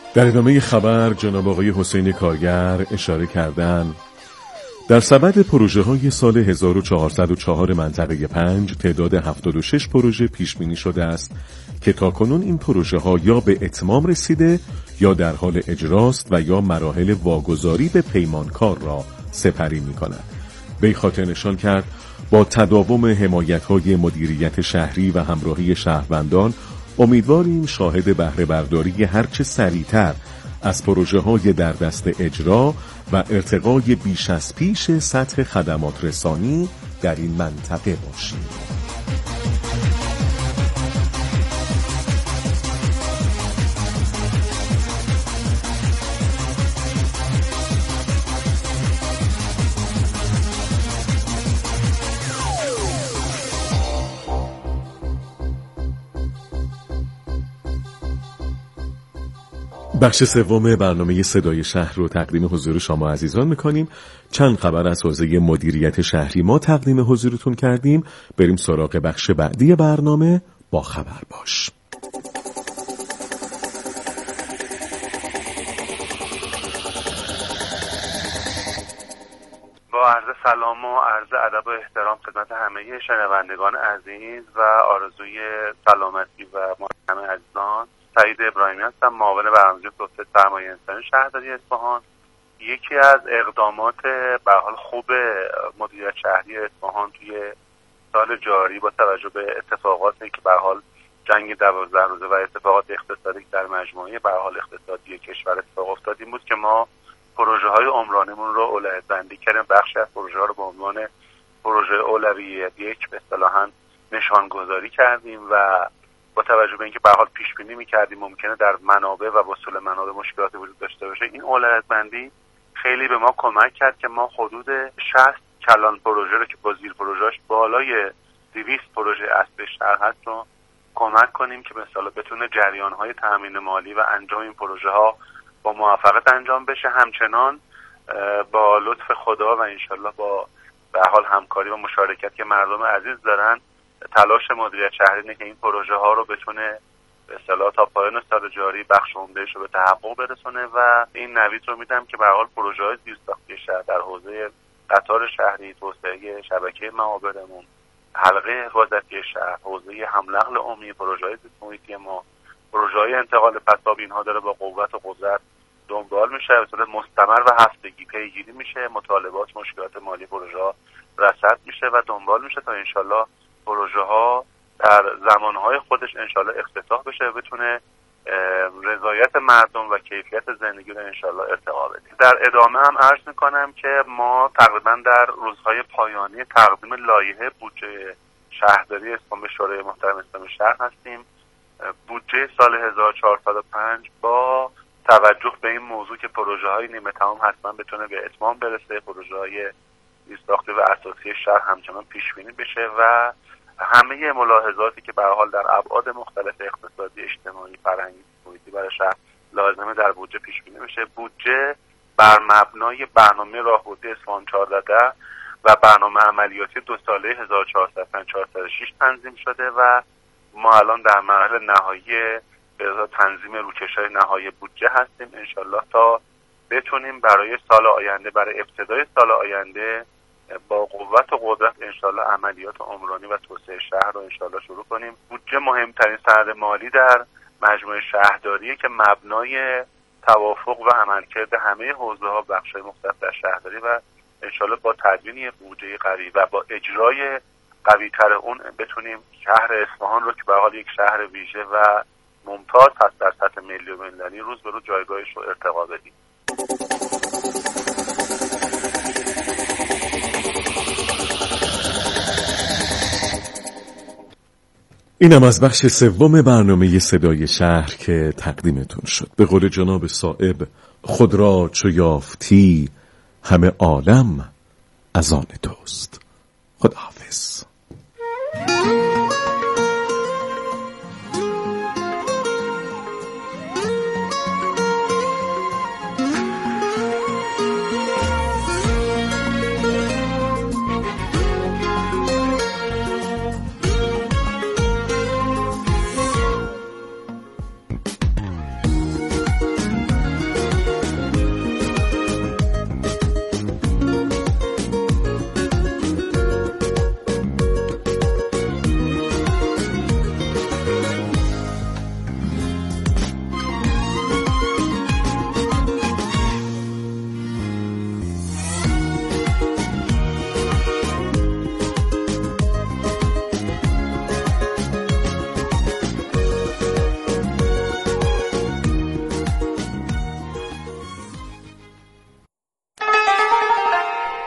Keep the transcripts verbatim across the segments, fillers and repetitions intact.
در ادامه خبر جناب آقای حسین کارگر اشاره کردند در سبد پروژه های سال هزار و چهارصد و چهار منطقه پنج تعداد هفتاد و شش پروژه پیش بینی شده است که تاکنون این پروژه ها یا به اتمام رسیده یا در حال اجراست و یا مراحل واگذاری به پیمانکار را سپری می کند. به این خاطر نشان کرد با تداوم حمایت‌های مدیریت شهری و همراهی شهروندان امیدواریم شاهد بهره برداری هرچه سریعتر از پروژه‌های در دست اجرا و ارتقای بیش از پیش سطح خدمات رسانی در این منطقه باشیم. بخش سوم برنامه صدای شهر رو تقدیم حضور شما عزیزان میکنیم. چند خبر از حوزه مدیریت شهری ما تقدیم حضورتون کردیم. بریم سراغ بخش بعدی برنامه. با خبر باش. با عرض سلام و عرض ادب و احترام خدمت همه شنوندگان عزیز و آرزوی سلامتی و همه عزیزان، سعید ابراهیمی هستم، معاون برنامه‌ریزی توسعه سرمایه انسانی شهرداری اصفهان. یکی از اقدامات به حال خوب مدیریت شهری اصفهان توی سال جاری با توجه به اتفاقاتی که به حال جنگ دوازده روزه و اتفاقات اقتصادی در مجموعه به حال اقتصادی کشور اتفاق افتاد این بود که ما پروژه‌های عمرانیمون رو اولویت بندی کردیم. بخشی از پروژه‌ها رو به عنوان پروژه اولویت یک به اصطلاحاً نشان گذاری کردیم و با توجه به اینکه به حال پیش بینی می‌کردیم ممکنه در منابع و وصول منابع مشکلاتی وجود داشته باشه، این اولویت بندی خیلی به ما کمک کرد که ما حدود شصت کلان پروژه رو که با زیر پروژه‌اش بالای دویست پروژه اصلی شهر هست رو کمک کنیم که مثلا بتونه جریان‌های تامین مالی و انجام این پروژه‌ها با موفقیت انجام بشه. همچنان با لطف خدا و انشالله با به حال همکاری و مشارکت که مردم عزیز دارن، تلاش مدیریت شهری اینه که این پروژه ها رو بتونه به اصطلاح تا پایان سال جاری بخش عمده‌اش رو به تحقق برسونه و این نوید رو میدم که به هر حال پروژه های زیرساختی شهر در حوزه قطار شهری، توسعه شبکه معابرمون، حلقه حفاظتی شهر، حوزه حمل نقل عمومی، پروژه های زیست محیطی ما، پروژه های انتقال پساب، اینها داره با قوت و قدرت دنبال میشه، به صورت مستمر و هفتگی پیگیری میشه، مطالبات مشکلات مالی پروژه ها رصد میشه و دنبال میشه تا انشالله پروژه ها در زمانهای خودش انشالله افتتاح بشه و بتونه رضایت مردم و کیفیت زندگی رو انشالله ارتقا بده. در ادامه هم عرض میکنم که ما تقریبا در روزهای پایانی تقدیم لایحه بودجه شهرداری اصفهان به شورای محترم اسلامی شهر هستیم. بودجه سال هزار و چهارصد و پنج با توجه به این موضوع که پروژه های نیمه تمام حتما بتونه به اتمام برسه، پروژه های زیرساختی و اساسی شهر همچنان پیش بینی بشه و همه ملاحظاتی که به هر حال در ابعاد مختلف اقتصادی، اجتماعی، فرهنگی، محیطی برای شهر لازمه در بودجه پیش بینی بشه. بودجه بر مبنای برنامه راهبردی اصفهان چهارصد و برنامه عملیاتی دو ساله هزار و چهارصد و پنج چهارصد و شش تنظیم شده و ما الان در مرحله نهایی به تنظیم روکش‌های نهایی بودجه هستیم انشالله تا بتونیم برای سال آینده، برای ابتدای سال آینده با قوت و قدرت انشالله عملیات عمرانی و توسعه شهر رو انشالله شروع کنیم. بودجه مهمترین سند مالی در مجموعه شهرداریه که مبنای توافق و عملکرد همه حوزه‌ها و بخش‌های مختلف در شهرداری و انشالله با تدوین بودجه قوی و با اجرای قوی‌تر اون بتونیم شهر اصفهان رو که به حال یک شهر ویژه و ممتاز هست در سطح ملی و بین‌المللی روز به روز جایگاهش رو ارتقا بدیم. اینم از بخش سوم برنامه صدای شهر که تقدیمتون شد. به قول جناب صائب، خود را چو یافتی همه عالم از آن توست. خداحافظ.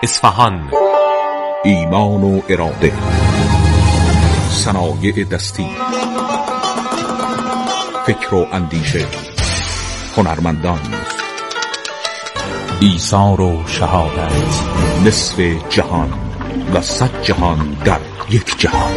اصفهان. ایمان و اراده، صنایع دستی، فکر و اندیشه، هنرمندان، ایثار و شهادت، نصف جهان و صد جهان در یک جهان.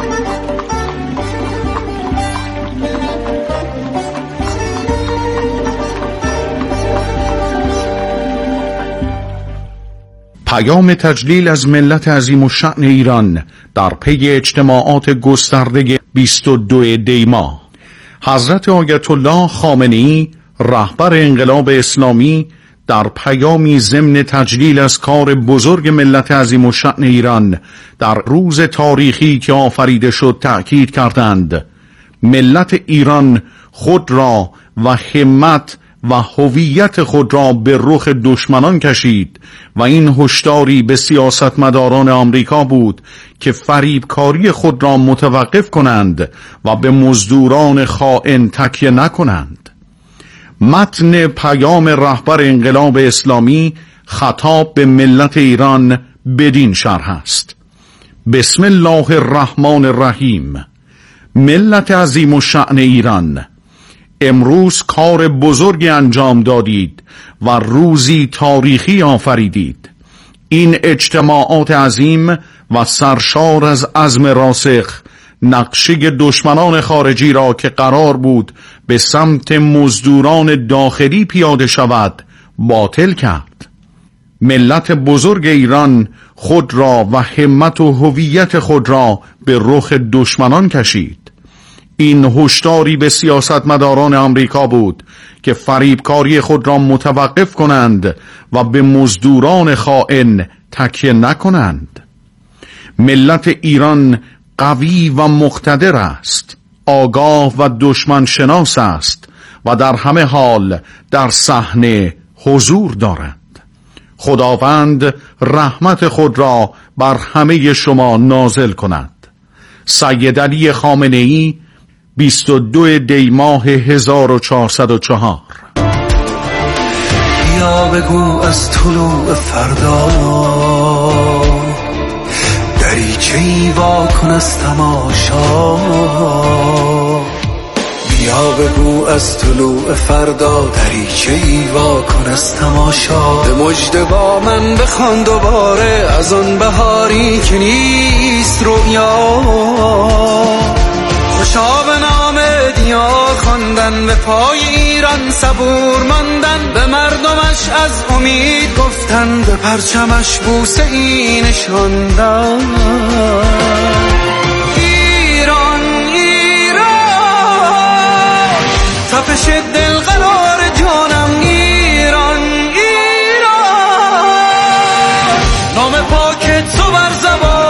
پیام تجلیل از ملت عظیم الشأن ایران در پی اجتماعات گسترده بیست و دو دی ماه. حضرت آیت الله خامنه‌ای رهبر انقلاب اسلامی در پیامی ضمن تجلیل از کار بزرگ ملت عظیم الشأن ایران در روز تاریخی که آفریده شد تأکید کردند ملت ایران خود را و همت و هویت خود را به رخ دشمنان کشید و این هشداری به سیاستمداران آمریکا بود که فریبکاری خود را متوقف کنند و به مزدوران خائن تکیه نکنند. متن پیام رهبر انقلاب اسلامی خطاب به ملت ایران بدین شرح است: بسم الله الرحمن الرحیم. ملت عظیم الشأن ایران، امروز کار بزرگی انجام دادید و روزی تاریخی آفریدید. این اجتماعات عظیم و سرشار از عزم راسخ نقشه دشمنان خارجی را که قرار بود به سمت مزدوران داخلی پیاده شود باطل کرد. ملت بزرگ ایران خود را و همت و هویت خود را به رخ دشمنان کشید. این هشداری به سیاستمداران آمریکا بود که فریبکاری خود را متوقف کنند و به مزدوران خائن تکیه نکنند. ملت ایران قوی و مقتدر است، آگاه و دشمن شناس است و در همه حال در صحنه حضور دارد. خداوند رحمت خود را بر همه شما نازل کند. سید علی خامنه‌ای، بیست و دو دی ماه هزار و چهارصد و چهار. بیا بگو از طلوع فردا دریچه‌ای وا کن از تماشا. بیا بگو از طلوع فردا دریچه‌ای وا کن از تماشا. به مژده با من بخوان دوباره از آن بهاری که نیست رویا. خوشا به نام دیار خواندن، به پای ایران صبور ماندن، به مردمش از امید گفتن، به پرچمش بوسه ای نشاندن. ایران ایران تپش دل قرار جانم. ایران ایران نام پاکت تو بر زبان.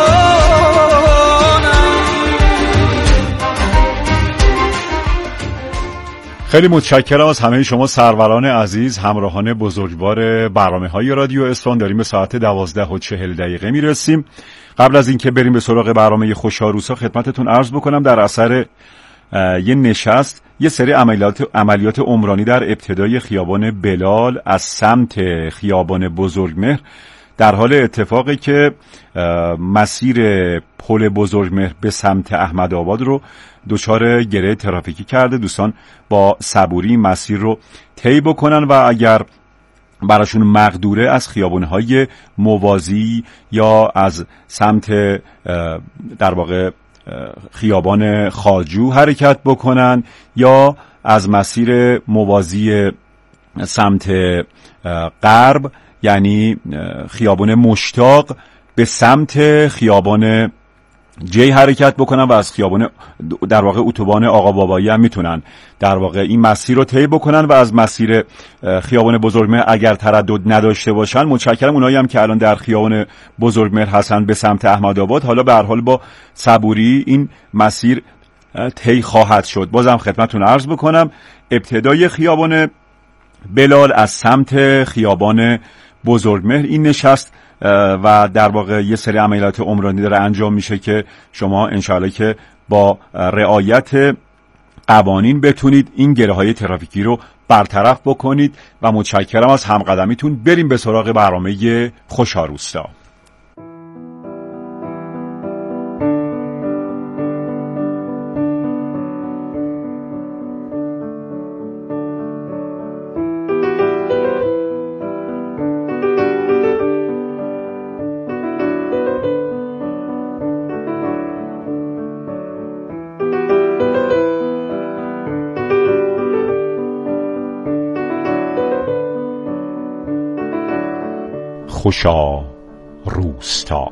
خیلی متشکرم از همه شما سروران عزیز، همراهان بزرگوار برنامه‌های رادیو اصفهان. داریم به ساعت دوازده و چهل دقیقه میرسیم. قبل از اینکه بریم به سراغ برنامه خوشاروسا خدمتتون عرض بکنم در اثر یه نشست یه سری عملیات عملیات عمرانی در ابتدای خیابان بلال از سمت خیابان بزرگمهر در حال اتفاقی که مسیر پل بزرگمهر به سمت احمدآباد رو دچار گره ترافیکی کرده. دوستان با صبوری مسیر رو طی بکنن و اگر براشون مقدوره از خیابان‌های موازی یا از سمت در واقع خیابان خواجو حرکت بکنن یا از مسیر موازی سمت غرب یعنی خیابان مشتاق به سمت خیابان جی حرکت بکنن و از خیابان در واقع اتوبان آقا بابایی هم میتونن در واقع این مسیر رو طی بکنن و از مسیر خیابان بزرگمهر اگر تردد نداشته باشن. متشکرم اونایی هم که الان در خیابان بزرگمهر هستن به سمت احمدآباد، حالا به هر حال با صبوری این مسیر طی خواهد شد. بازم خدمتتون عرض بکنم ابتدای خیابان بلال از سمت خیابان بزرگمهر این نشست و در واقع یه سری عملیات عمرانی داره انجام میشه که شما انشاءالله که با رعایت قوانین بتونید این گره‌های ترافیکی رو برطرف بکنید و متشکرم از همقدمیتون. بریم به سراغ برنامه خوشا روستا. خوشا روستا.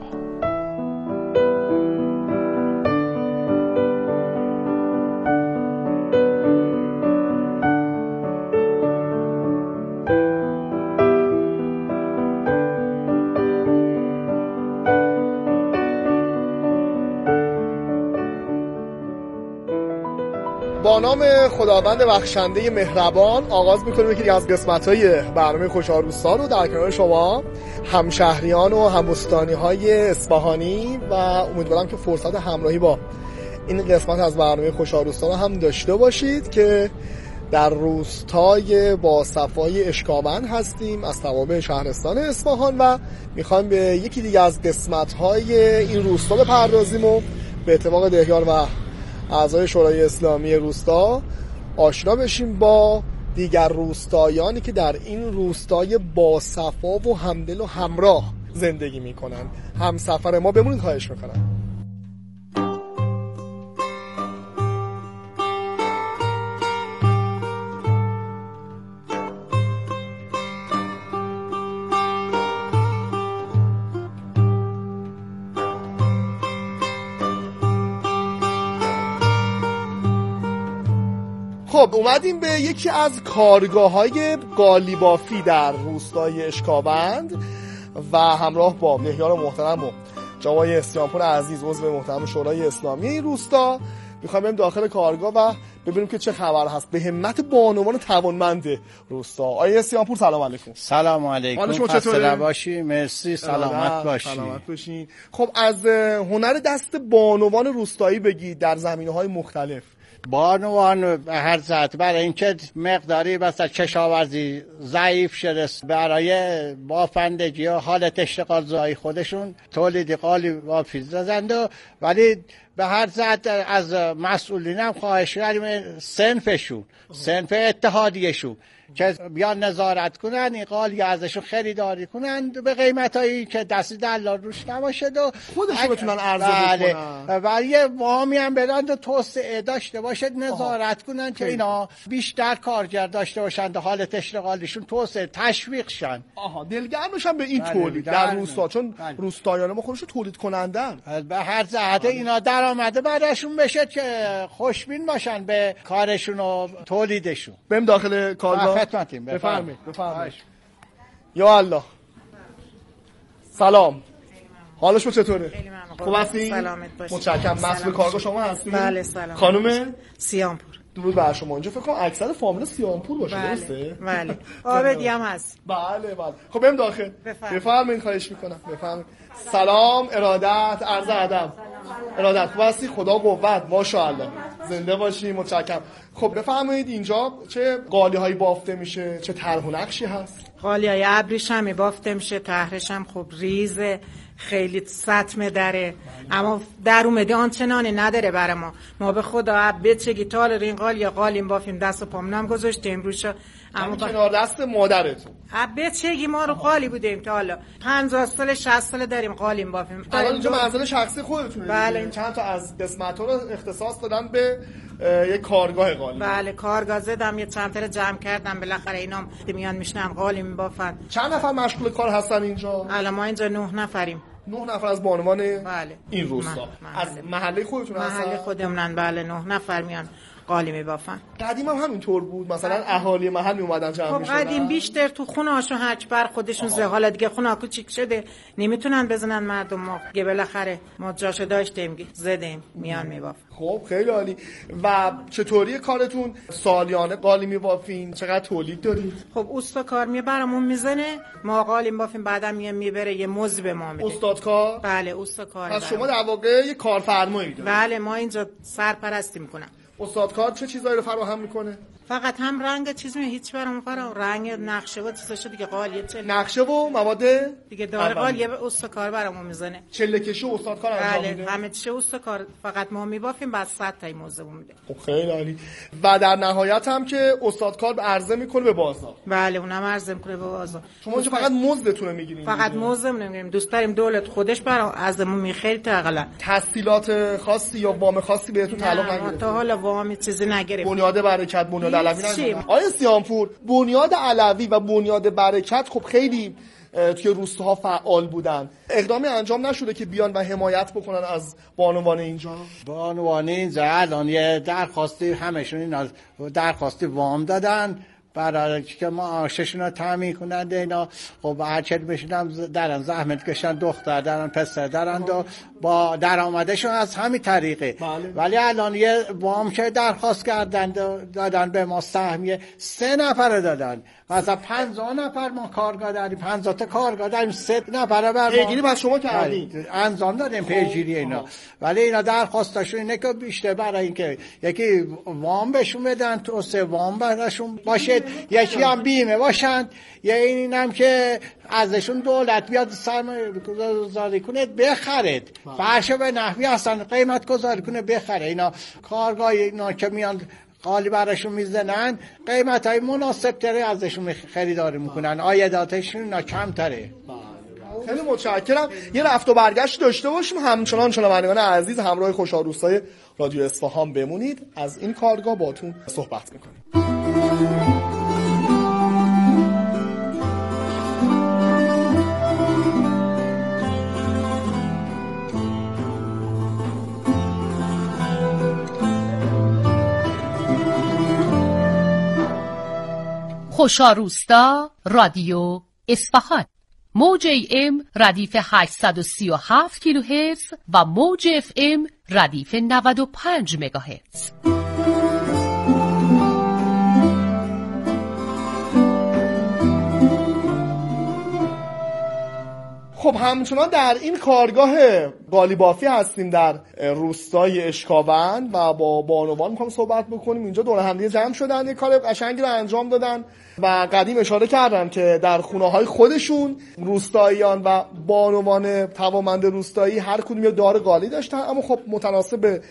با نام خداوند بخشنده مهربان آغاز میکنیم یکی از قسمت‌های برنامه خوشا روستا رو در کنار شما همشهریان و همبستانی‌های اصفهانی و امیدوارم که فرصت همراهی با این قسمت از برنامه خوشا روستا رو هم داشته باشید که در روستای با صفای اشکابند هستیم از توابع شهرستان اصفهان و میخوایم به یکی دیگه از قسمت‌های این روستا بپردازیم و به اتفاق دهیار و اعضای شورای اسلامی روستا آشنا بشیم با دیگر روستایانی که در این روستای باصفا و همدل و همراه زندگی میکنن. همسفر ما بمونید خواهش میکنم. خب اومدیم به یکی از کارگاه‌های قالیبافی در روستای اشکابند و همراه با دهیار محترم و جناب اسیانپور عزیز عضو محترم شورای اسلامی این روستا می‌خوایم بریم داخل کارگاه و ببینیم که چه خبر هست به همت بانوان توانمند روستا. آقای اسیانپور سلام علیکم. سلام علیکم. خسته نباشی. مرسی. سلامت باشی. سلامت باشین. خب از هنر دست بانوان روستایی بگید در زمینه‌های مختلف. بانوان به هر جهت برای اینکه مقداری مثلا کشاورزی ضعیف شده برای بافندگی و حالت اشتغال زایی خودشون تولید قالیبافی زدند ولی به هر جهت از مسئولین هم خواهش کردیم صنفشون صنف اتحادیهشون که بیان نظارت کنن این قالی ازشون خریداری کنن به قیمتایی که دستی دلال روش نباشه و خودشون بتونن عرضه بکنن و یه وامی هم بدن و توسعه داشته باشه نظارت کنن آها. که اینا بیشتر کارگر داشته باشن و حالت اشتغالیشون توسعه تشویق شن. آها دلگرم بشن به این تولید در روستا چون بله. روستایان ما خودشون تولید کنندن به هر جهت اینا درآمده براشون بشه که خوشبین باشن به کارشون و تولیدشون. بریم داخل کارگاه. خدمتیم بفرمایید بفرمایید. یا الله سلام حالش چطوره؟ خوب هستی؟ سلامت باشید. متشکرم. مسئول کارگاه شما هستید؟ بله سلام. خانم سیامپور. درود بر شما. اینجا فکر کنم اکثر فامیل سیامپور باشه بله. درسته؟ بله. آبدی هم هست. بله بله. خب بریم داخل. بفرمایید خواهش میکنم. بفرمایید. سلام ارادت عرض ادب. ارادت خوب هستی؟ خدا قوت ماشاءالله. زنده باشی. متشکرم. خب بفرمایید اینجا چه قالی‌هایی بافته میشه؟ چه طرح و نقشی هست؟ قالی‌های ابریشمی بافته میشه، طرحش هم خب ریزه، خیلی سطمه داره، اما در اومده آنچنانی نداره برای ما. ما به خدا بچگی تال رین قالی قالیم بافیم دست و پامونم گذاشتیم روشا. اما با... کنار دست مادرتون بچگی ما رو قالی بودیم تا حالا پنجاه سال شصت سال داریم قالیم بافیم. الان اینجا منزل شخصی خودتونه؟ بله. این چند تا از قسمت‌ها رو اختصاص دادن به یک کارگاه قالی. بله کارگاه زدم یه چند تا جمع کردم بالاخره اینا میان میشنن قالی میبافن. چند نفر مشغول کار هستن اینجا؟ الان ما اینجا نه نفریم. نه نفر از بانوان بله. این روستا. از محله خودتون هستن؟ محله خودمونن بله نه نفر میان قالی میبافن. قدیم هم همینطور بود مثلا اهالی محل می اومدن جمع میشدن. خب قدیم بیشتر تو خونه هاشون هرچ بر خودشون زه حالا دیگه خونه ها کوچیک شده نمیتونن بزنن مردم ما دیگه بالاخره ما جاشو داشتیم زدیم میان میبافن. خب خیلی عالی. و چطوری کارتون؟ سالیانه قالی میبافین؟ چقدر تولید دارید؟ خب اوستا کار می برامون میزنه ما قالی میبافیم بعدم میام میبره یه موز به ما میده. استاد کار؟ بله اوستا کار. پس شما در واقع یه کارفرمایی دارید؟ بله ما اینجا سرپرستی میکنم. استادکار چه چیزایی رو فراهم میکنه؟ فقط هم رنگ چیز می هیچ برام فراهم رنگ نقشه و چیزاشو دیگه قالیه چه نقشه و مواد دیگه داره قالیه استادکار برامون میزنه. چله کشی استادکار انجام میده. بله همه چیه استادکار، فقط ما میبافیم بعد صد تای موضوع میده. خب خیلی عالی. و در نهایت هم که استادکار عرضه میکنه به بازار. بله اونم عرضه میکنه به بازار. شما اینجا فقط مزدتون رو میگیرین؟ فقط مزدمون نمیگیریم، دوست داریم دولت خودش برام ازمون میخره تقلا. تسهیلات خاصی یا وام خاصی بهتون تعلق نگرفته؟ تا حالا وام چیزی نگرفتیم. بنیاد برکت، بنیاد علوی نگرفتیم. آقای سیامپور، بنیاد علوی و بنیاد برکت خب خیلی توی روستاها فعال بودن. اقدامی انجام نشده که بیان و حمایت بکنن از بانوان اینجا؟ بانوان اینجا الان یه درخواستی همشون اینا درخواستی وام دادن برای که معاششون رو تامین کنند. اینا خب هرچه بشینم درن زحمت کشن، دختر درن پسر درن و با درآمدشون از همین طریقه. بله. ولی الان یه وام که درخواست کردن دادن به ما سهمیه سه نفر دادن، مثلا پنجاه نفر ما کارگاه داریم، پنجاه تا کارگاه داریم، سه نفر بر پیگیری پس شما کردین؟ انجام دادیم پیگیری اینا. ولی اینا درخواستشون اینه که بیشتر برای اینکه یکی وام بهشون بدن، تو سه وام براشون باشه، یکی هم بیمه باشند، یا اینم که ازشون دولت بیاد سرمایه گذاری کنه بخرید، فرش به نحوی اصلا قیمت گذاری کنه بخره. اینا کارگاه اینا که میان قالی براشون میزنن قیمت های مناسب تره ازشون خریداری میکنن، عایداتشون اینا کم تره. خیلی متشکرم. یه رفت و برگشت داشته باشیم، همچنان شنوندگان عزیز همراه خوشحال روستای رادیو اصفهان بمونید، از این کارگاه باتون صحبت میکنیم. خوشحال روستا رادیو اصفهان، موج ای ام ردیف هشتصد و سی و هفت کیلوهرتز و موج اف ام ردیف نود و پنج مگاهرتز. خب همچنان در این کارگاه قالیبافی هستیم در روستای اشکاوند و با بانوان میخوام صحبت بکنیم. اینجا دور هم دیگه جمع شدن، یه کار قشنگی رو انجام دادن و قدیم اشاره کردن که در خونه‌های خودشون روستاییان و بانوان توانمند روستایی هر کدوم یه دار قالی داشتن، اما خب متناسب به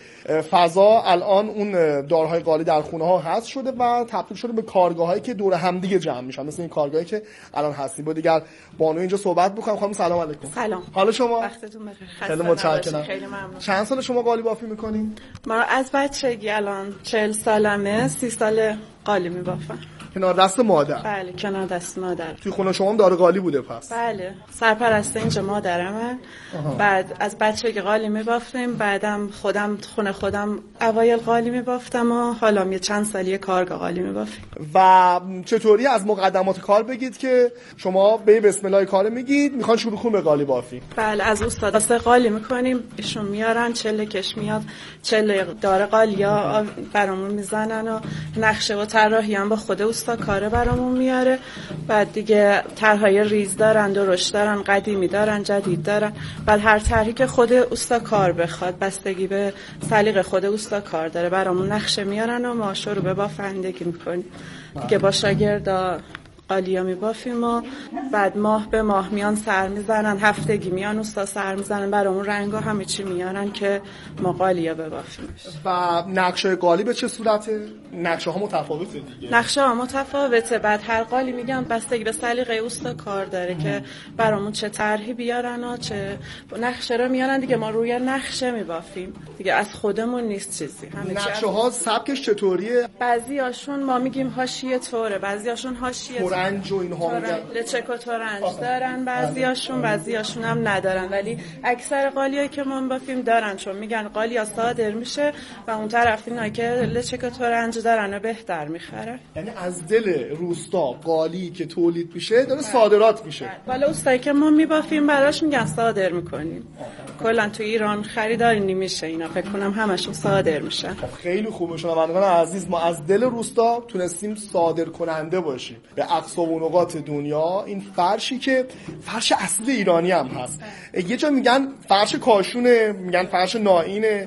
فضا الان اون دارهای قالی در خونه‌ها هست شده و تبدیل شده به کارگاهایی که دور هم دیگه جمع میشن، مثل این کارگاهی که الان هستیم. با دیگر بانو اینجا صحبت بکنم. خانم سلام علیکم. سلام. حال شما؟ وقتتون بخیر. خیلی متشکرم. خیلی ممنون. چند سال شما قالیبافی میکنین؟ ما از بچگی الان چهل سالمه، سی سال قالی میبافم. کنار دست مادر؟ بله کنار دست مادر. توی خونه شما هم دار قالی بوده پس؟ بله سرپرست اینجا مادرمه. بعد از بچگی قالی میبافتیم، بعدم خودم خونه خودم اوایل قالی میبافتم و حالا یه چند سالی کارگاه قالی میبافیم. و چطوری از مقدمات کار بگید که شما به بسم الله کار میگید میخوان شروع کنن به قالی بافی؟ بله از استادا قالی میکنیم، ایشون میارن چله کش میاد، چله دار قالیا برامون میزنن و نقشه و طراحی هم با خود استا کاره برامون میاره. بعد دیگه طرحهای ریز دارن، درشت دارن، قدیمی دارن، جدید دارن. بعد هر طرحی که خود استا کار بخواد بستگی به سلیقه خود استا کار داره برامون نقشه میارن و ما شروع به بافندگی میکنیم. دیگه با شاگردا قالیا میبافیم و بعد ماه به ماه میان سر میزنن، هفتگی میان استا سر میزنن برامون رنگ و همه چی میارن که ما قالیا ببافیم. و نقشه قالی به چه صورته؟ نقشه ها متفاوته دیگه. نقشه ها متفاوته. بعد هر قالی میگم بستگی به سلیقه استا کار داره که برامون چه طرحی بیارن و چه نقشه رو میارن دیگه. ما روی نقشه میبافیم دیگه، از خودمون نیست چیزی. نقشه ها سبکش چطوریه؟ بعضیاشون ما میگیم حاشیه طوره، بعضیاشون حاشیه تورنج و اینها میگن، لچک و تورنج دارن بعضیاشون، بعضیاشون هم ندارن. ولی اکثر قالیایی که ما میبافیم دارن، چون میگن قالیا صادر میشه و اون طرف اینا که لچک و تورنج دارن و بهتر میخره. یعنی از دل روستا قالی که تولید میشه داره صادرات میشه. والا استایی که ما میبافیم براش میگن صادر میکنیم. کلا تو ایران خریداری نمیشه اینا، فکر کنم همشون صادر میشن. خیلی خوبه شنوندگان عزیز، ما از دل روستا تونستیم صادر کننده باشیم به اقصا و نقاط دنیا. این فرشی که فرش اصلی ایرانی هم هست، یه جا میگن فرش کاشونه، میگن فرش نائینه،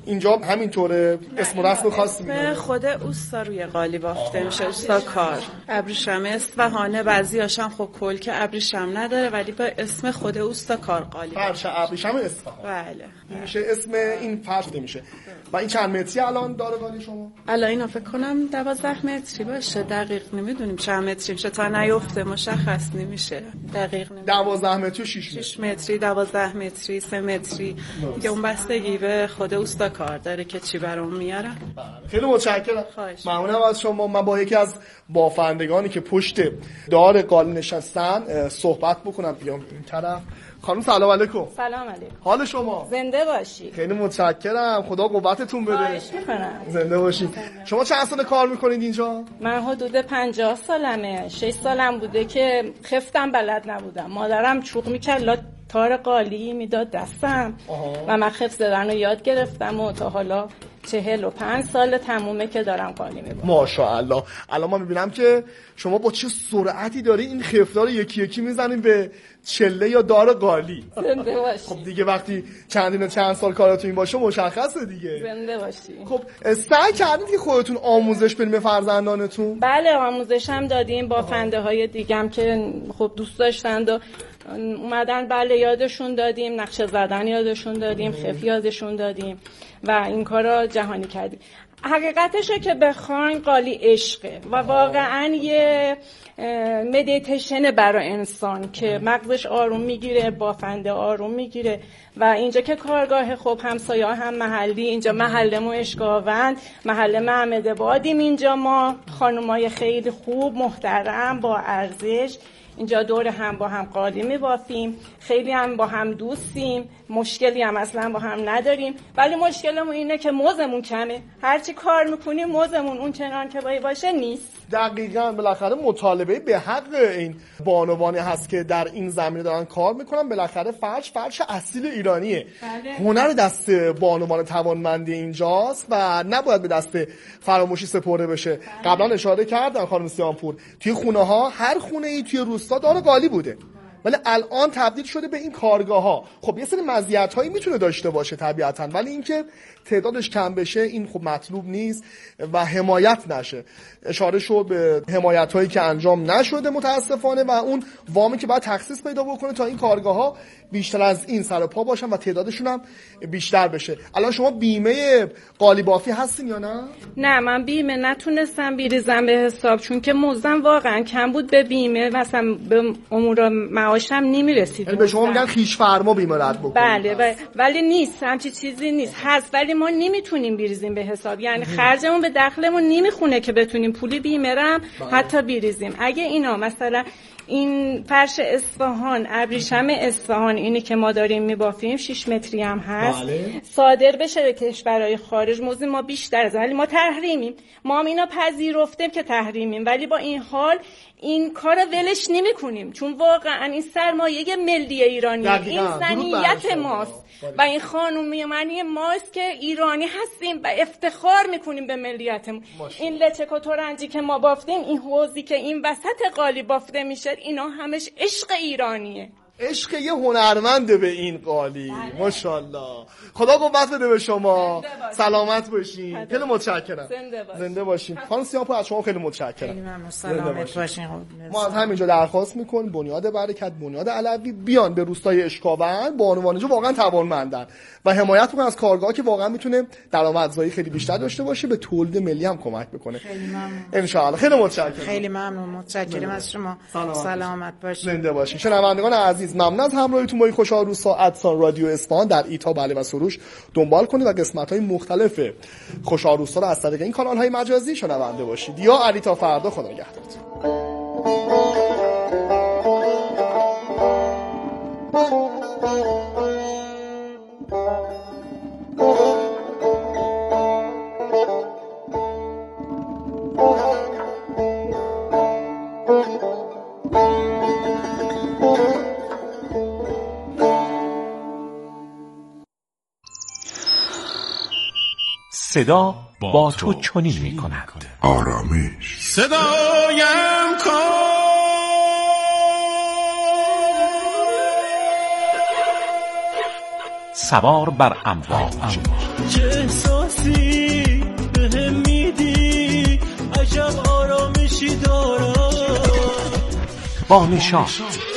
اینجا همینطوره اسم و رسم خاصی به خود اوستا روی قالی بافته میشه، اوستا کار. ابریشم اصفهانه، بعضیاش هم خب کل که ابریشم نداره ولی با اسم خود اوستا کار قالی. فرش ابریشم اصفهان. بله. میشه اسم این فرش میشه. و این چند متری الان داره قالی شما؟ الان اینا فکر کنم دوازده متری باشه، دقیق نمیدونیم چند متری میشه تا نیفته مشخص نمیشه. دقیق نمیدونیم. دوازده متری و شش متری. شش متری، دوازده متری، سه متری. دیگه اون بستگی به خود اوستا کار داره که چی برام میارن. خیلی متشکرم. ممنونم از شما. من با یکی از بافندگانی که پشت دار قالی نشستن صحبت بکنم. بیام این طرف. خانم سلام علیکم. سلام علیکم. حال شما؟ زنده باشی. خیلی متشکرم. خدا قوتتون بده. خواهش میکنم. زنده باشید. شما چند سال کار میکنید اینجا؟ من حدود پنجاه سالمه. شش سالم بوده که خفتم بلد نبودم. مادرم چوق میکرد تار قالی میداد دستم آها. و من خفت زدن رو یاد گرفتم و تا حالا چهل و پنج سال تمومه که دارم قالی میبارم. ماشاءالله. الان من میبینم که شما با چه سرعتی داری این خفت‌ها رو یکی یکی میزنین به چله یا دار قالی. زنده باشی. خب دیگه وقتی چندین و چند سال کاراتون باشه مشخصه دیگه. زنده باشی. خب سعی کردید که خودتون آموزش بدین به فرزندانتون؟ بله آموزش هم دادیم با فنده های دیگم که خب دوست داشتند و اومدن. بله یادشون دادیم، نقشه زدن یادشون دادیم، خف یادشون دادیم و این کارا جهانی کردیم. حقیقتشه که بخواین قالی عشقه و واقعا یه مدیتیشن برای انسان که مغزش آروم میگیره، بافنده آروم میگیره. و اینجا که کارگاه خب همسایه هم محلی، اینجا محلمون اشکاوند، محله محمد بادیم. اینجا ما خانومای خیلی خوب محترم با ارزش اینجا دور هم با هم قالی میبافیم، خیلی هم با هم دوستیم، مشکلی هم اصلا با هم نداریم. ولی مشکلمون اینه که موزمون کمه، هرچی کار میکنیم موزمون اون چنان که باید باشه نیست. دقیقاً. بالاخره مطالبه به حق این بانوانی هست که در این زمینه دارن کار میکنن. بالاخره فرش فرش اصیل ایرانیه. بله. هنر دست بانوان توانمندی اینجاست و نباید به دست فراموشی سپرده بشه. بله. قبلا اشاره کردم خانم سیامپور توی خونه ها، هر خونه ای توی روستا دار قالی بوده ولی الان تبدیل شده به این کارگاه ها. خب یه سری مزیت هایی میتونه داشته باشه طبیعتاً، ولی اینکه تعدادش کم بشه این خب مطلوب نیست و حمایت نشه. اشاره شد به حمایت هایی که انجام نشده متاسفانه و اون وامی که باید تخصیص پیدا بکنه تا این کارگاه ها بیشتر از این سر پا باشن و تعدادشون هم بیشتر بشه. الان شما بیمه قالی بافی هستین یا نه؟ نه من بیمه نتونستم بریزم به حساب چون که موزم واقعا کم بود به بیمه، مثلا به امور معاشم نمیرسید. یعنی به شما میگن خیش فرما بیمه رد بکنید. بله, بله ولی نیست، همچی چیزی نیست. هست ولی ما نمیتونیم بریزیم به حساب، یعنی خرجمون به دخلمون نمیخونه که بتونیم پولی بیمه رم حتی بریزیم. اگه اینا مثلا این فرش اصفهان، ابریشم اصفهان اینی که ما داریم میبافیم شش متری هم هست، بله. صادر بشه به کشورهای خارج موزه ما بیشتر از ولی ما تحریمیم، ما هم اینا پذیرفتیم که تحریمیم، ولی با این حال این کار ولش نمی کنیم چون واقعا این سرمایه ملی ایرانی، این زنیت ماست و این خانومیانی ماست که ایرانی هستیم و افتخار میکنیم به ملیتمون. این لچک و ترنجی که ما بافتیم، این حوضی که این وسط قالی بافته میشه، اینا همش عشق ایرانیه. عشق یه هنرمنده به این قالی. بله. ماشاءالله. خدا قوت بده به شما. سلامت باشین. خیلی متشکرم. زنده باشین. زنده باشین. خانم سیامپور از شما خیلی متشکرم. خیلی ممنون. سلامت باشین. ما از همینجا درخواست میکنیم بنیاد برکت، بنیاد علوی بیان به روستای اشکاوند، بانوان اینجا واقعا توانمندن و حمایت کنن از کارگاه که واقعا میتونه درآمدزایی خیلی بیشتر داشته باشه، به تولید ملی هم کمک بکنه. خیلی ممنون. ان شاء الله. خیلی متشکرم. خیلی ممنون. متشکرم از شما. سلامت, سلامت باشین. زنده باشین. شنوندگان عزیز ممنون از همراهیتون با این خوشحال روستا ادسان رادیو اصفهان در ایتا بله و سروش دنبال کنید و قسمت‌های مختلف خوشحال روستا رو از طریق این کانال‌های مجازی شنونده باشید. یا علی تا فردا، خدا نگهدارتون. صدا با, با تو چنین می کند. آرامش. صدایم کن سوار بر امواج. چه احساسی بهم میدی، عجب آرامشی دارم. با نشاط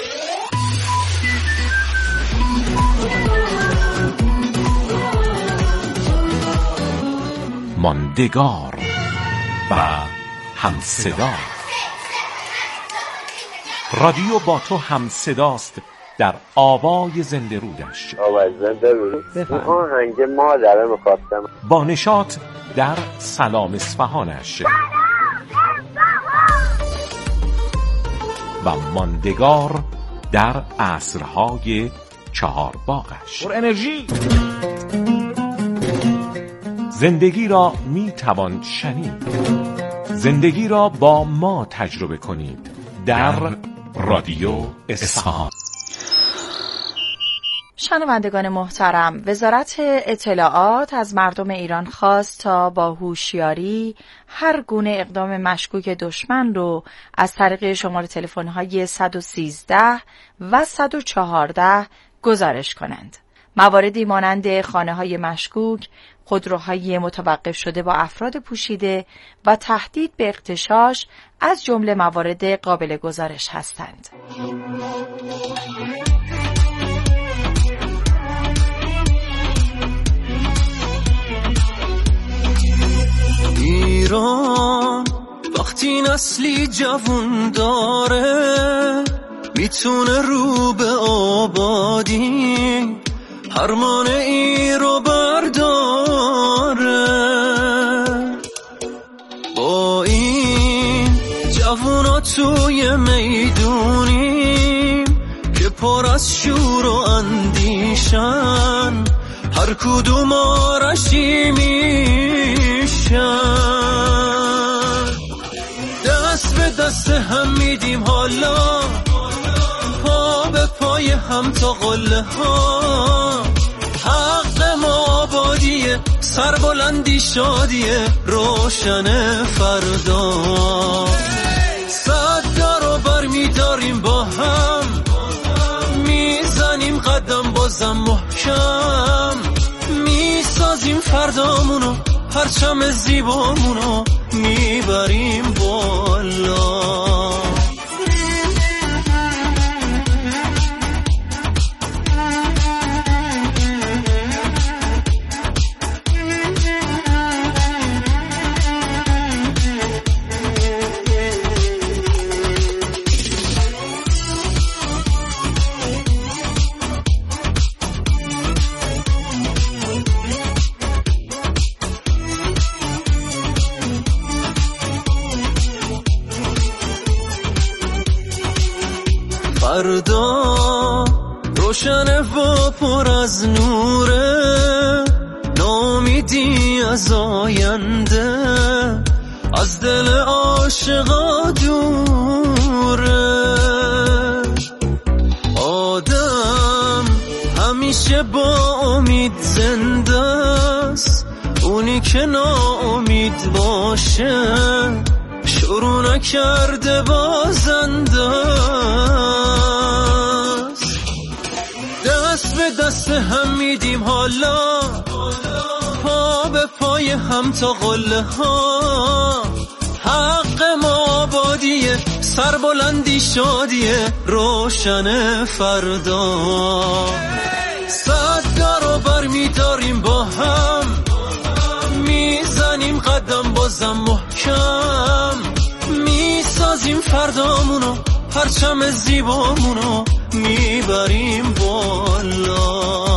ماندگار و همصدا. رادیو با تو همصداست در آوای زنده رودش. آوای زنده رود. این آهنگ مادره میخواستم. با نشاط در سلام اصفهانش و ماندگار در عصرهای چهار باغش. پر انرژی. زندگی را می توان شنید. زندگی را با ما تجربه کنید در رادیو اصفهان. شنوندگان محترم، وزارت اطلاعات از مردم ایران خواست تا با هوشیاری هر گونه اقدام مشکوک دشمن رو از طریق شماره تلفن‌های صد و سیزده و صد و چهارده گزارش کنند. مواردی مانند خانه‌های مشکوک، خودروهای متوقف شده با افراد پوشیده و تهدید به اغتشاش از جمله موارد قابل گزارش هستند. ایران وقتی نسلی جوون داره، میتونه رو به آبادی هرمان ای رو برداره. با این جوونا توی میدونیم که پر از شور و اندیشن، هر کدوم آرشی میشن. دست به دست هم میدیم حالا، پا به پای هم تا قله ها. حق ما آبادیه، سربلندی شادیه، روشن فردا. صدا رو بر میداریم با هم، میزنیم قدم بازم محکم. میسازیم فردامونو، پرچم زیبامونو میبریم بالا. فردا روشن و پر از نوره، نامیدی از آینده از دل عاشقا دوره. آدم همیشه با امید زنده است، اونی که ناامید باشه شروع نکرده بازنده است. دست به دست هم میدیم حالا، پا به پای هم تا قله ها. حق ما آبادیه، سربلندی شادیه، روشن فردا. صدا رو بر میداریم با هم، میزنیم قدم بازم محکم. میسازیم فردامونو، پرچم زیبامونو میبریم بالا.